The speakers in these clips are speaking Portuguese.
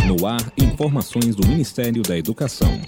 No ar, informações do Ministério da Educação.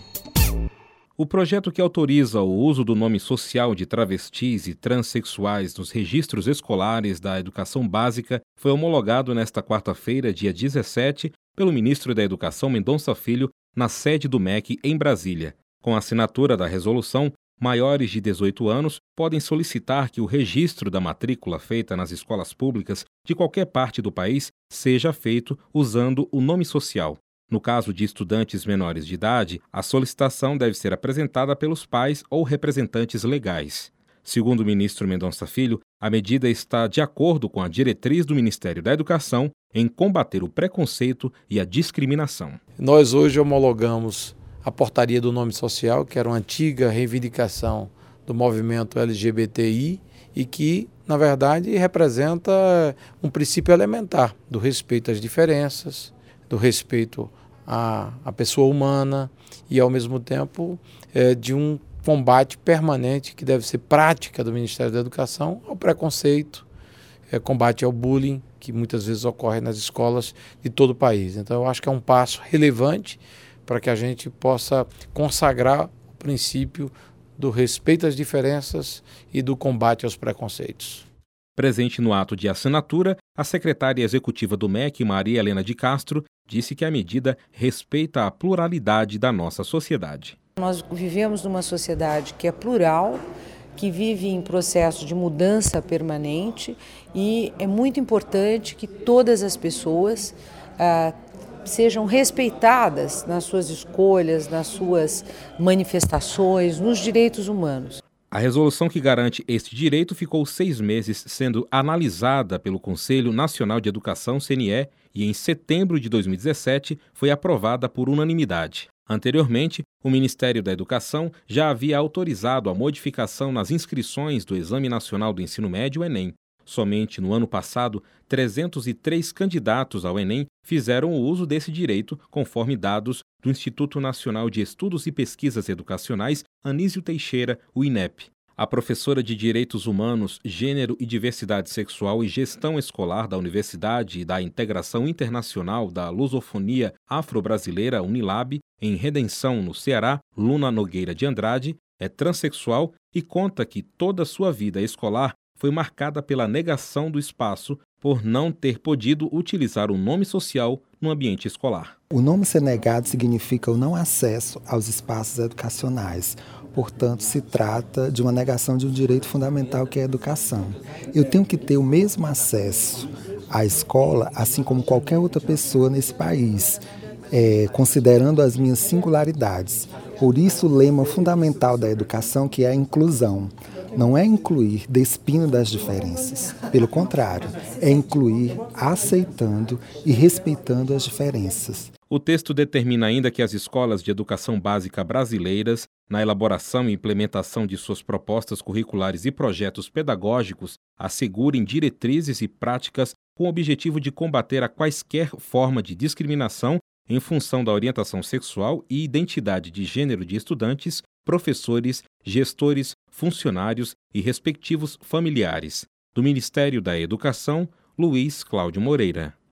O projeto que autoriza o uso do nome social de travestis e transexuais nos registros escolares da educação básica foi homologado nesta quarta-feira, dia 17, pelo ministro da Educação, Mendonça Filho, na sede do MEC, em Brasília. Com a assinatura da resolução, maiores de 18 anos podem solicitar que o registro da matrícula feita nas escolas públicas de qualquer parte do país seja feito usando o nome social. No caso de estudantes menores de idade, a solicitação deve ser apresentada pelos pais ou representantes legais. Segundo o ministro Mendonça Filho, a medida está de acordo com a diretriz do Ministério da Educação em combater o preconceito e a discriminação. Nós hoje homologamos a portaria do nome social, que era uma antiga reivindicação do movimento LGBTI e que, na verdade, representa um princípio elementar do respeito às diferenças, do respeito à pessoa humana e, ao mesmo tempo, de um combate permanente que deve ser prática do Ministério da Educação ao preconceito, combate ao bullying, que muitas vezes ocorre nas escolas de todo o país. Então, eu acho que é um passo relevante para que a gente possa consagrar o princípio do respeito às diferenças e do combate aos preconceitos. Presente no ato de assinatura, a secretária executiva do MEC, Maria Helena de Castro, disse que a medida respeita a pluralidade da nossa sociedade. Nós vivemos numa sociedade que é plural, que vive em processo de mudança permanente e é muito importante que todas as pessoas sejam respeitadas nas suas escolhas, nas suas manifestações, nos direitos humanos. A resolução que garante este direito ficou 6 meses sendo analisada pelo Conselho Nacional de Educação, CNE, e em setembro de 2017 foi aprovada por unanimidade. Anteriormente, o Ministério da Educação já havia autorizado a modificação nas inscrições do Exame Nacional do Ensino Médio, Enem. Somente no ano passado, 303 candidatos ao Enem fizeram o uso desse direito, conforme dados do Instituto Nacional de Estudos e Pesquisas Educacionais, Anísio Teixeira, o INEP. A professora de Direitos Humanos, Gênero e Diversidade Sexual e Gestão Escolar da Universidade e da Integração Internacional da Lusofonia Afro-Brasileira, Unilab, em Redenção, no Ceará, Luna Nogueira de Andrade, é transexual e conta que toda a sua vida escolar foi marcada pela negação do espaço por não ter podido utilizar o nome social no ambiente escolar. O nome ser negado significa o não acesso aos espaços educacionais. Portanto, se trata de uma negação de um direito fundamental que é a educação. Eu tenho que ter o mesmo acesso à escola, assim como qualquer outra pessoa nesse país, considerando as minhas singularidades. Por isso, o lema fundamental da educação, que é a inclusão. Não é incluir despindo das diferenças. Pelo contrário, é incluir aceitando e respeitando as diferenças. O texto determina ainda que as escolas de educação básica brasileiras, na elaboração e implementação de suas propostas curriculares e projetos pedagógicos, assegurem diretrizes e práticas com o objetivo de combater a quaisquer forma de discriminação em função da orientação sexual e identidade de gênero de estudantes, professores, gestores, funcionários e respectivos familiares. Do Ministério da Educação, Luiz Cláudio Moreira.